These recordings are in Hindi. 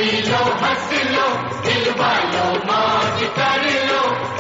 पी लो हंस लो दिल वालों मौज कर लो।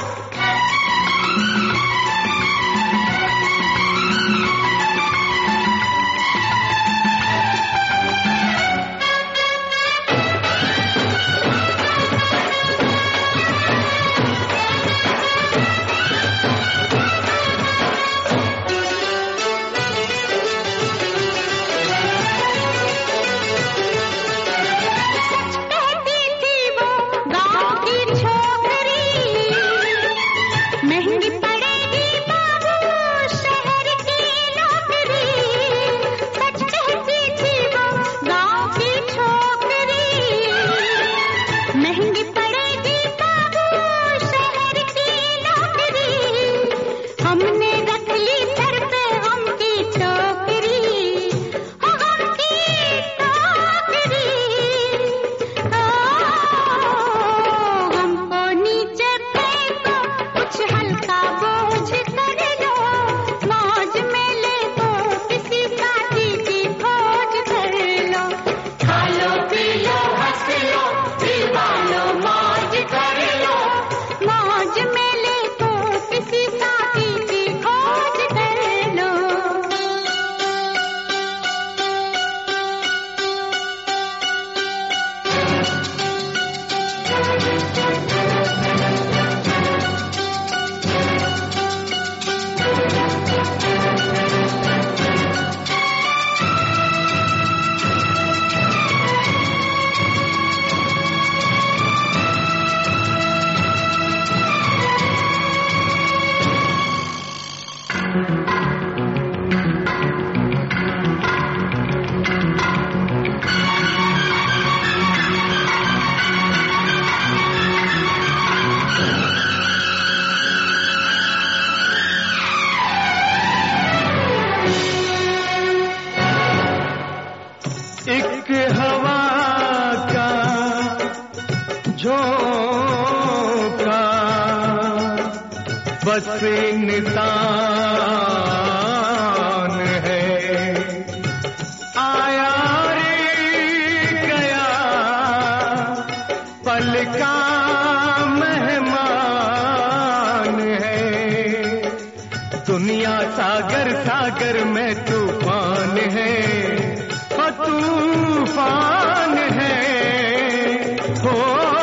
एक हवा का झोंका बस निशान है, आया रे गया पल का मेहमान है। दुनिया सागर सागर में तूफान है, तूफान है हो।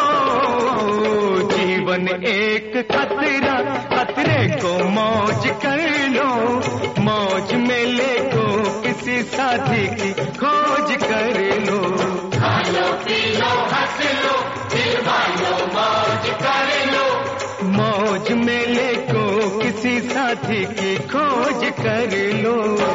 जीवन एक खतरा, खतरे को मौज कर लो, मौज में ले को किसी साथी की खोज कर लो। खा लो पी लो हंस लो दिल वालों मौज कर लो, मौज में ले को किसी साथी की खोज कर लो।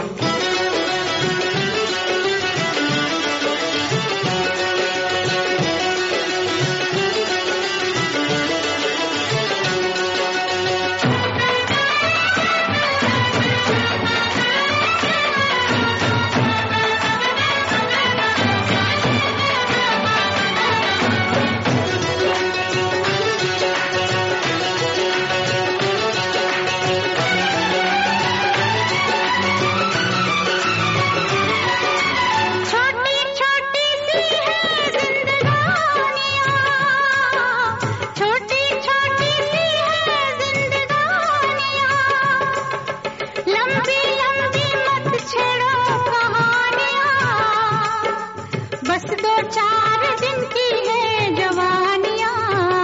बस 2-4 दिन की है जवानियाँ,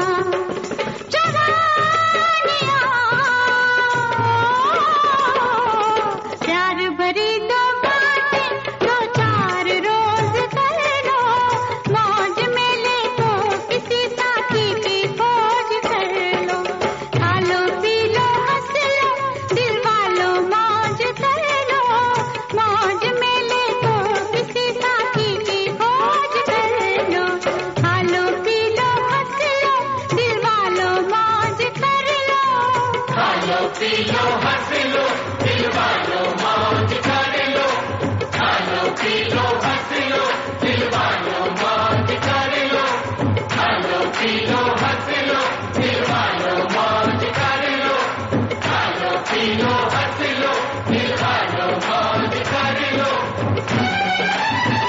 जवानियाँ। प्यार भरी 2 बातें 2-4 रोज कर लो, मौज में ले तो किसी साथी की खोज कर लो। खा लो पी लो हंस लो दिल वालों मौज कर लो, मौज में ले तो किसी साथी की खोज कर लो। खा लो पी लो हंस लो दिल वालों मौज कर लो, खा लो पी लो हंस लो दिल वालों मौज कर लो, खा लो पी लो हंस लो दिल वालों मौज कर लो, खा लो पी लो हंस लो दिल वालों मौज कर लो, खा लो पी लो हंस लो दिल वालों मौज कर लो।